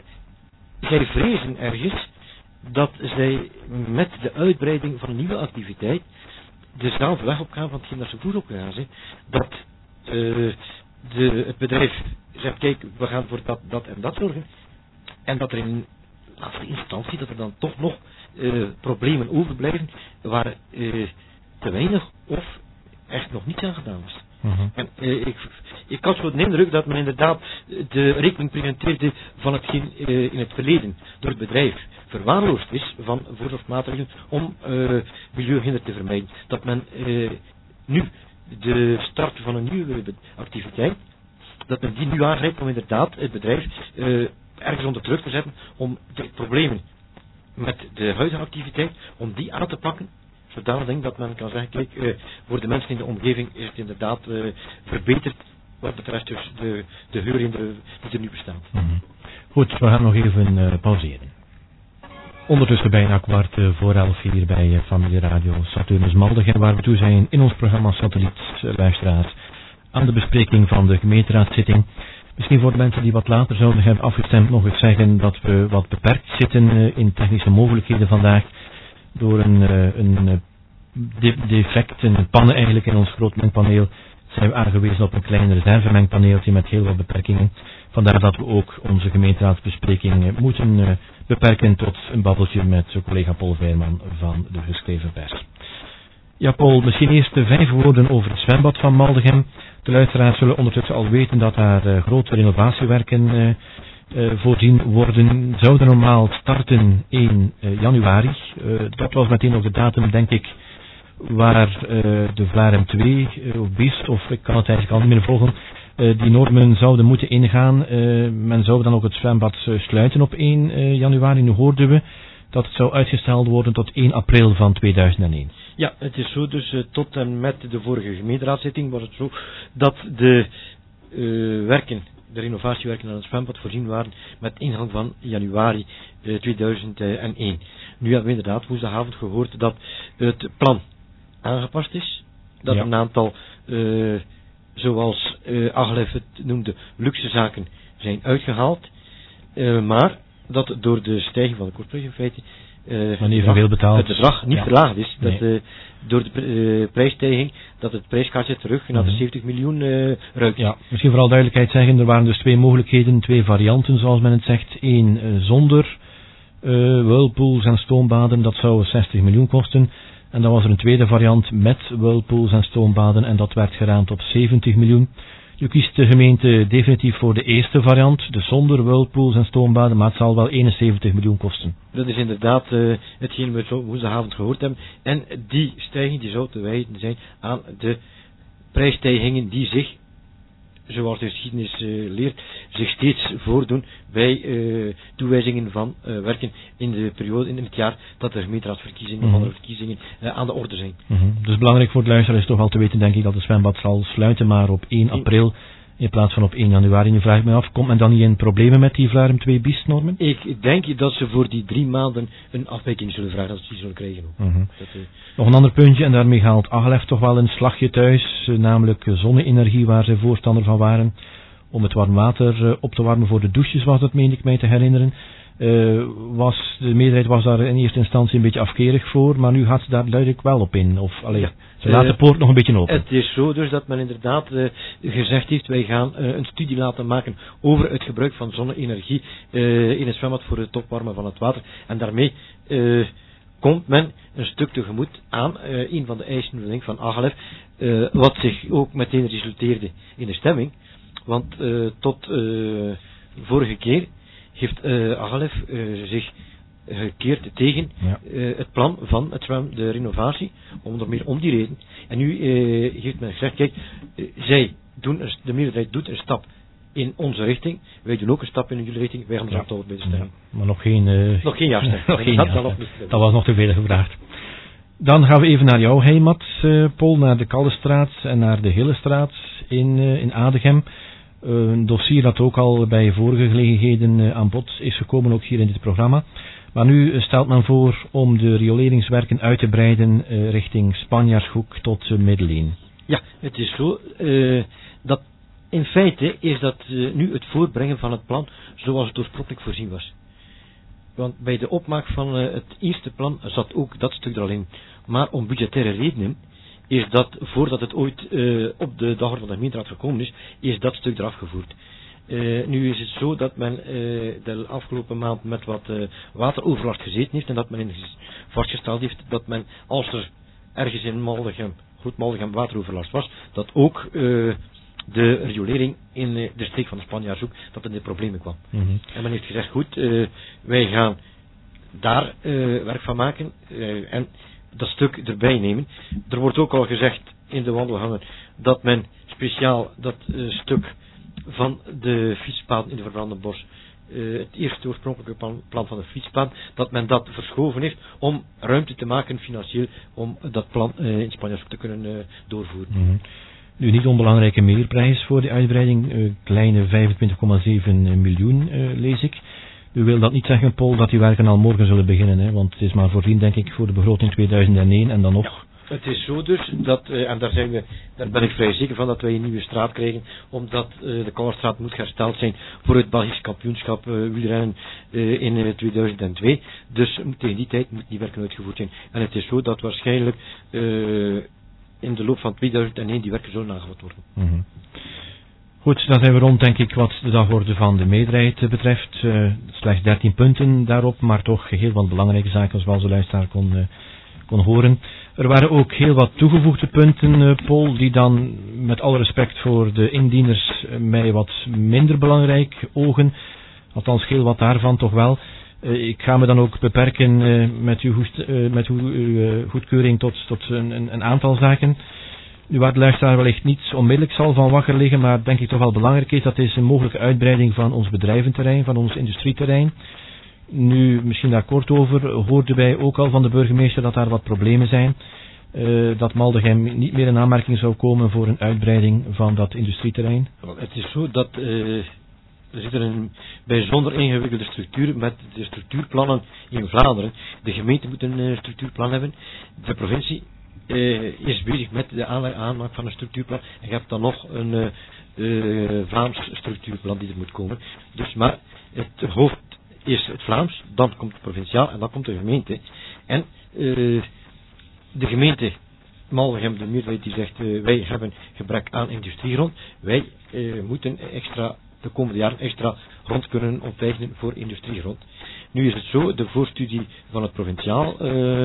zij vrezen ergens dat zij met de uitbreiding van een nieuwe activiteit dezelfde weg opgaan van hetgeen dat ze vroeger opgegaan zijn. Dat uh, de, het bedrijf zegt, kijk, we gaan voor dat, dat en dat zorgen. En dat er in laatste instantie, dat er dan toch nog uh, problemen overblijven waar uh, te weinig of echt nog niets aan gedaan is. Uh-huh. En uh, ik, ik had zo de indruk dat men inderdaad de rekening presenteerde van hetgeen uh, in het verleden door het bedrijf verwaarloosd is van voorzorgsmaatregelen om uh, milieuhinder te vermijden. Dat men uh, nu de start van een nieuwe activiteit, dat men die nu aangrijpt om inderdaad het bedrijf uh, ergens onder druk te zetten om de problemen met de huidige activiteit, om die aan te pakken, zodanig denk dat men kan zeggen, kijk, uh, voor de mensen in de omgeving is het inderdaad uh, verbeterd wat betreft dus de, de heurhinder die er nu bestaat. Mm-hmm. Goed, we gaan nog even uh, pauzeren. Ondertussen bijna kwart uh, voor elf hier bij uh, Familie Radio Saturnus Maldegem, waar we toe zijn in ons programma Satelliet uh, Luisteraars aan de bespreking van de gemeenteraadszitting. Misschien voor de mensen die wat later zouden hebben afgestemd nog eens zeggen dat we wat beperkt zitten uh, in technische mogelijkheden vandaag door een, uh, een uh, defect, een pannen eigenlijk in ons grootmengpaneel zijn we aangewezen op een klein reservemengpaneeltje met heel wat beperkingen. Vandaar dat we ook onze gemeenteraadsbespreking uh, moeten uh, beperken tot een babbeltje met collega Paul Veerman van de geschreven pers. Ja, Paul, misschien eerst de vijf woorden over het zwembad van Maldegem. De luisteraars zullen ondertussen al weten dat daar uh, grote renovatiewerken uh, uh, voorzien worden. Zouden normaal starten één januari. Uh, dat was meteen ook de datum, denk ik, waar uh, de Vlaarem twee, uh, of Biest, of ik kan het eigenlijk al niet meer volgen, uh, die normen zouden moeten ingaan. Uh, men zou dan ook het zwembad uh, sluiten op één januari. Nu hoorden we dat het zou uitgesteld worden tot één april van tweeduizend één. Ja, het is zo, dus uh, tot en met de vorige gemeenteraadszitting was het zo dat de uh, werken, de renovatiewerken aan het zwembad voorzien waren met ingang van januari uh, tweeduizend één. Nu hebben we inderdaad woensdagavond gehoord dat het plan aangepast is, dat ja. een aantal, uh, zoals uh, Aglef het noemde, luxe zaken zijn uitgehaald, uh, maar dat door de stijging van de kosten in feite Uh, Wanneer veel betaald. Het bedrag niet ja. verlaagd is. Dat nee. uh, door de uh, prijsstijging dat het prijskaartje terug naar de zeventig miljoen uh, ruikt. Ja, misschien vooral duidelijkheid zeggen, er waren dus twee mogelijkheden, twee varianten zoals men het zegt. Eén uh, zonder uh, whirlpools en stoombaden, dat zou zestig miljoen kosten. En dan was er een tweede variant met whirlpools en stoombaden en dat werd geraamd op zeventig miljoen. Nu kiest de gemeente definitief voor de eerste variant, de zonder whirlpools en stoombaden, maar het zal wel eenenzeventig miljoen kosten. Dat is inderdaad uh, hetgeen we zo woensdagavond gehoord hebben. En die stijging die zou te wijten zijn aan de prijsstijgingen die zich, zoals de geschiedenis uh, leert, zich steeds voordoen bij uh, toewijzingen van uh, werken in de periode, in het jaar dat de gemeenteraadsverkiezingen of mm-hmm. andere verkiezingen uh, aan de orde zijn. Mm-hmm. Dus belangrijk voor het luisteren is toch al te weten, denk ik, dat het zwembad zal sluiten, maar op één april in plaats van op één januari. Nu vraag ik me af, komt men dan niet in problemen met die Vlaarem twee Biest-normen? Ik denk dat ze voor die drie maanden een afwijking zullen vragen, dat ze die zullen krijgen. Mm-hmm. Dat, uh, Nog een ander puntje, en daarmee haalt Aglef toch wel een slagje thuis, uh, namelijk uh, zonne-energie, waar ze voorstander van waren, om het warm water uh, op te warmen voor de douches, was dat, meen ik mij te herinneren. Uh, was, de meerderheid was daar in eerste instantie een beetje afkerig voor, maar nu gaat ze daar duidelijk wel op in. Of, allee, ja. ze laat de poort uh, nog een beetje open. Het is zo dus dat men inderdaad uh, gezegd heeft, wij gaan uh, een studie laten maken over het gebruik van zonne-energie uh, in het zwembad voor het opwarmen van het water. En daarmee uh, komt men een stuk tegemoet aan uh, een van de eisen van Aglef, uh, wat zich ook meteen resulteerde in de stemming. Want uh, tot uh, vorige keer heeft uh, Aglef uh, zich gekeerd tegen ja. uh, het plan van het zwem, de renovatie, onder meer om die reden. En nu uh, heeft men gezegd, kijk, uh, zij doen een, de meerderheid doet een stap in onze richting, wij doen ook een stap in jullie richting, wij gaan ons ja. bij de stemmen. Ja, maar nog geen... Uh, nog geen jaarstemming. nog geen dat, jaarstemming. Dat, dat was nog te veel gevraagd. Dan gaan we even naar jouw heimat, uh, Paul, naar de Kallestraat en naar de Hillestraat in, uh, in Adegem. Een dossier dat ook al bij vorige gelegenheden uh, aan bod is gekomen, ook hier in dit programma. Maar nu uh, stelt men voor om de rioleringswerken uit te breiden uh, richting Spanjaarshoek tot uh, Middeleen. Ja, het is zo uh, dat in feite is dat uh, nu het voortbrengen van het plan zoals het oorspronkelijk voorzien was. Want bij de opmaak van uh, het eerste plan zat ook dat stuk er al in. Maar om budgettaire redenen is dat, voordat het ooit uh, op de dag van de gemeenteraad gekomen is, is dat stuk eraf gevoerd. Uh, nu is het zo dat men uh, de afgelopen maand met wat uh, wateroverlast gezeten heeft en dat men in vastgesteld heeft dat men, als er ergens in Maldegem, goed Maldegem wateroverlast was, dat ook uh, de riolering in uh, de streek van de Spanjaarshoek, dat er in de problemen kwam. Mm-hmm. En men heeft gezegd, goed, uh, wij gaan daar uh, werk van maken uh, en dat stuk erbij nemen. Er wordt ook al gezegd in de wandelgangen dat men speciaal dat uh, stuk van de fietspaden in de Verbrande Bos, uh, het eerste oorspronkelijke plan, plan van de fietspad, dat men dat verschoven heeft om ruimte te maken financieel om dat plan uh, in Spanjaarshoek te kunnen uh, doorvoeren. Mm-hmm. Nu, niet onbelangrijke meerprijs voor de uitbreiding, uh, kleine vijfentwintig komma zeven miljoen uh, lees ik. U wil dat niet zeggen, Paul, dat die werken al morgen zullen beginnen, hè? Want het is maar voorzien, denk ik, voor de begroting tweeduizend één en dan nog. Ja, het is zo dus, dat, uh, en daar, zijn we, daar ben ik vrij zeker van dat wij een nieuwe straat krijgen, omdat uh, de Kalverstraat moet hersteld zijn voor het Belgisch kampioenschap uh, wielrennen uh, in uh, tweeduizend twee. Dus tegen die tijd moet die werken uitgevoerd zijn. En het is zo dat waarschijnlijk uh, in de loop van tweeduizend één die werken zullen aangevuld worden. Mm-hmm. Goed, dan zijn we rond, denk ik, wat de dagorde van de meerderheid betreft. Uh, slechts dertien punten daarop, maar toch heel wat belangrijke zaken, zoals de luisteraar kon, uh, kon horen. Er waren ook heel wat toegevoegde punten, uh, Paul, die dan, met alle respect voor de indieners, uh, mij wat minder belangrijk ogen. Althans, heel wat daarvan toch wel. Uh, ik ga me dan ook beperken uh, met uw, goed, uh, met uw uh, goedkeuring tot, tot een, een, een aantal zaken. Nu, waar de luisteraar wellicht niet onmiddellijk zal van wakker liggen, maar denk ik toch wel belangrijk is, dat is een mogelijke uitbreiding van ons bedrijventerrein, van ons industrieterrein. Nu, misschien daar kort over, hoorden wij ook al van de burgemeester dat daar wat problemen zijn. Uh, dat Maldegem niet meer in aanmerking zou komen voor een uitbreiding van dat industrieterrein. Het is zo dat uh, er zit een bijzonder ingewikkelde structuur met de structuurplannen in Vlaanderen. De gemeente moet een uh, structuurplan hebben, de provincie Uh, is bezig met de aanmaak van een structuurplan en je hebt dan nog een uh, uh, Vlaams structuurplan die er moet komen. Dus maar het hoofd is het Vlaams, dan komt het provinciaal en dan komt de gemeente. En uh, de gemeente Maldegem, de meerderheid die zegt uh, wij hebben gebrek aan industriegrond, wij uh, moeten extra de komende jaren extra grond kunnen onteigenen voor industriegrond. Nu is het zo, de voorstudie van het provinciaal uh,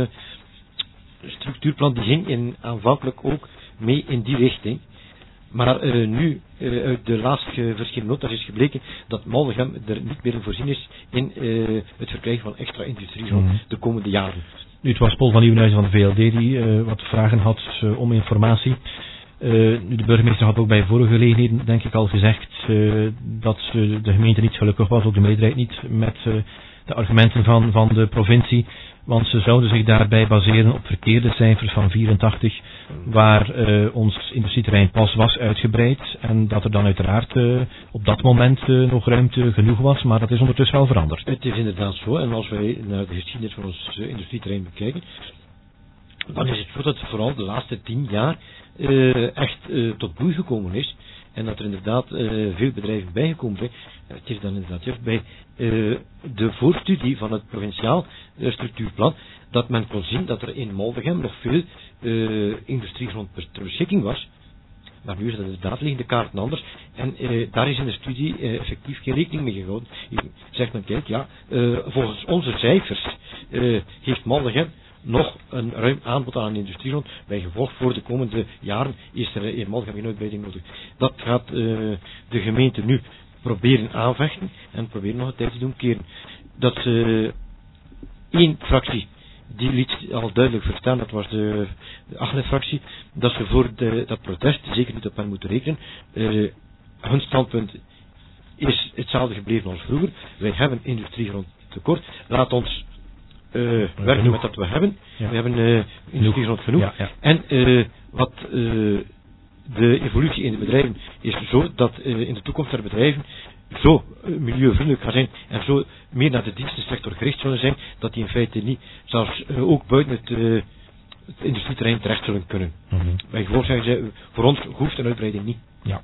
structuurplan die ging in, aanvankelijk ook mee in die richting. Maar uh, nu, uh, uit de laatst verschillende notas is gebleken dat Maldegem er niet meer in voorzien is in uh, het verkrijgen van extra industriegrond mm-hmm. de komende jaren. Nu, het was Paul van Nieuwenhuizen van de V L D die uh, wat vragen had uh, om informatie. Uh, nu, de burgemeester had ook bij vorige gelegenheden, denk ik, al gezegd uh, dat uh, de gemeente niet gelukkig was, ook de meerderheid niet, met uh, de argumenten van, van de provincie. Want ze zouden zich daarbij baseren op verkeerde cijfers van vierentachtig, waar uh, ons industrieterrein pas was uitgebreid. En dat er dan uiteraard uh, op dat moment uh, nog ruimte genoeg was, maar dat is ondertussen wel veranderd. Het is inderdaad zo, en als wij naar de geschiedenis van ons uh, industrieterrein bekijken, dan is het zo dat het vooral de laatste tien jaar uh, echt uh, tot bloei gekomen is. En dat er inderdaad uh, veel bedrijven bijgekomen zijn. Het is dan inderdaad juist bij uh, de voorstudie van het provinciaal uh, structuurplan dat men kon zien dat er in Maldegem nog veel uh, industriegrond ter beschikking was. Maar nu is dat inderdaad liggen de kaarten anders. En uh, daar is in de studie uh, effectief geen rekening mee gehouden. Je zegt dan, kijk, ja, uh, volgens onze cijfers uh, heeft Maldegem nog een ruim aanbod aan industriegrond. Bij gevolg voor de komende jaren is er in Maldegem geen uitbreiding nodig. Dat gaat uh, de gemeente nu proberen aanvechten en proberen nog een tijd te doen keren. Dat uh, één fractie die liet al duidelijk verstaan, dat was de, de Achelen-fractie, dat ze voor de, dat protest zeker niet op hen moeten rekenen. Uh, hun standpunt is hetzelfde gebleven als vroeger. Wij hebben industriegrond tekort. Laat ons Uh, werken genoeg. Met wat we hebben. Ja. We hebben uh, industriegrond genoeg. Ja, ja. En uh, wat uh, de evolutie in de bedrijven is zo dat uh, in de toekomst er bedrijven zo uh, milieuvriendelijk gaan zijn en zo meer naar de dienstensector gericht zullen zijn, dat die in feite niet, zelfs uh, ook buiten het, uh, het industrieterrein terecht zullen kunnen. Mm-hmm. Bij gevolg zeggen ze, voor ons hoeft een uitbreiding niet. Ja.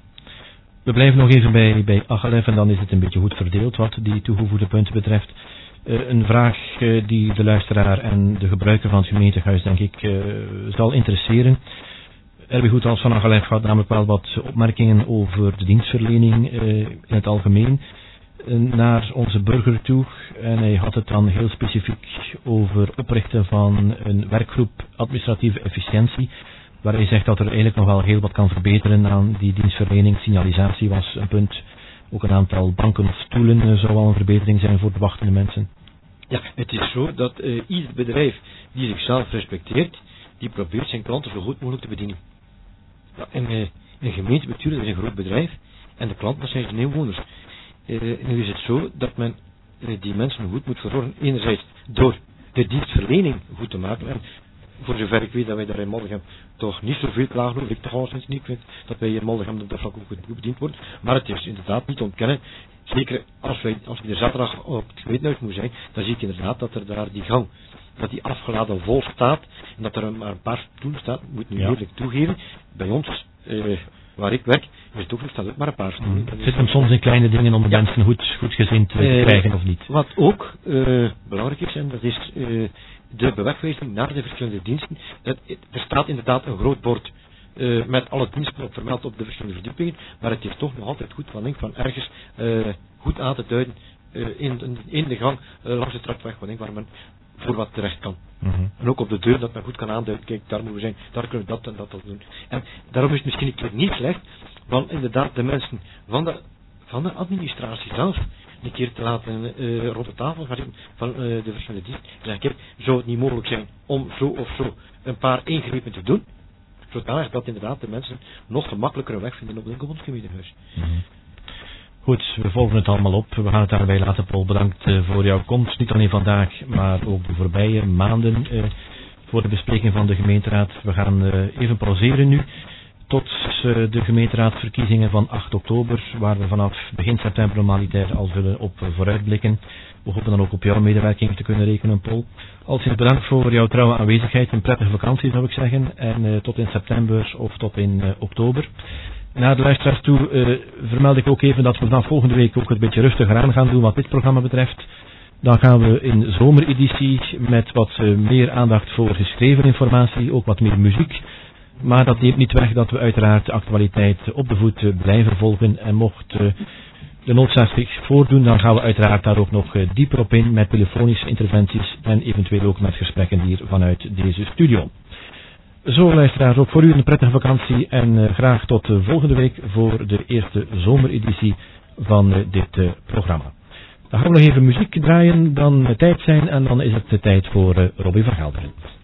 We blijven nog even bij, bij Achellef en dan is het een beetje goed verdeeld wat die toegevoegde punten betreft. Uh, een vraag uh, die de luisteraar en de gebruiker van het gemeentehuis denk ik uh, zal interesseren. R B Goethals van Achellef had namelijk wel wat opmerkingen over de dienstverlening uh, in het algemeen uh, naar onze burger toe. En hij had het dan heel specifiek over oprichten van een werkgroep administratieve efficiëntie, waar hij zegt dat er eigenlijk nog wel heel wat kan verbeteren aan die dienstverlening. Signalisatie was een punt. Ook een aantal banken of stoelen uh, zou wel een verbetering zijn voor de wachtende mensen. Ja, het is zo dat uh, ieder bedrijf die zichzelf respecteert, die probeert zijn klanten zo goed mogelijk te bedienen. Ja, en uh, een gemeentebestuur is een groot bedrijf en de klanten zijn zijn inwoners. Uh, nu is het zo dat men uh, die mensen goed moet verzorgen, enerzijds door de dienstverlening goed te maken. En voor zover ik weet dat wij daar in Maldegem toch niet zoveel klagen over. Ik toch alleszins niet vind dat wij in Maldegem op dat vlak ook goed bediend worden. Maar het is inderdaad niet te ontkennen. Zeker als wij, als we de zaterdag op het gemeentehuis moeten zijn, dan zie ik inderdaad dat er daar die gang, dat die afgeladen vol staat en dat er maar een paar stoelen staat. Ik moet nu ja. eerlijk toegeven, bij ons, uh, waar ik werk, is het ook, staat ook maar een paar stoelen. Mm. Het zit hem soms in kleine dingen om de ja. mensen goed, goed gezind te uh, krijgen of niet. Wat ook uh, belangrijk is, en dat is uh, de bewegwijzing naar de verschillende diensten. Dat, er staat inderdaad een groot bord uh, met alle diensten op vermeld op de verschillende verdiepingen, maar het is toch nog altijd goed van, denk, van ergens uh, goed aan te duiden uh, in, in de gang uh, langs de trapweg, van, denk, waar men voor wat terecht kan. Mm-hmm. En ook op de deur dat men goed kan aanduiden, kijk, daar moeten we zijn, daar kunnen we dat en dat, dat doen. En daarom is het misschien een keer niet slecht, want inderdaad de mensen van de, van de administratie zelf een keer te laten uh, rond de tafel gaan zitten van uh, de verschillende diensten. En zeggen, kijk, zou het niet mogelijk zijn om zo of zo een paar ingrepen te doen, zodanig dat inderdaad de mensen nog gemakkelijker een weg vinden op het gemeentehuis. Mm-hmm. Goed, we volgen het allemaal op. We gaan het daarbij laten, Paul. Bedankt uh, voor jouw komst. Niet alleen vandaag, maar ook de voorbije maanden uh, voor de bespreking van de gemeenteraad. We gaan uh, even pauzeren nu tot uh, de gemeenteraadsverkiezingen van acht oktober, waar we vanaf begin september normalitair al zullen op uh, vooruitblikken. We hopen dan ook op jouw medewerking te kunnen rekenen, Paul. Alsins bedankt voor jouw trouwe aanwezigheid. Een prettige vakantie, zou ik zeggen. En uh, tot in september of tot in uh, oktober. Naar de luisteraars toe uh, vermeld ik ook even dat we vanaf volgende week ook een beetje rustiger aan gaan doen wat dit programma betreft. Dan gaan we in zomereditie met wat uh, meer aandacht voor geschreven informatie, ook wat meer muziek. Maar dat neemt niet weg dat we uiteraard de actualiteit op de voet uh, blijven volgen. En mocht uh, de noodzaak zich voordoen, dan gaan we uiteraard daar ook nog uh, dieper op in met telefonische interventies en eventueel ook met gesprekken hier vanuit deze studio. Zo, luisteraars, ook voor u een prettige vakantie en uh, graag tot uh, volgende week voor de eerste zomereditie van uh, dit uh, programma. Dan gaan we nog even muziek draaien, dan uh, tijd zijn en dan is het de tijd voor uh, Robbie van Gelderen.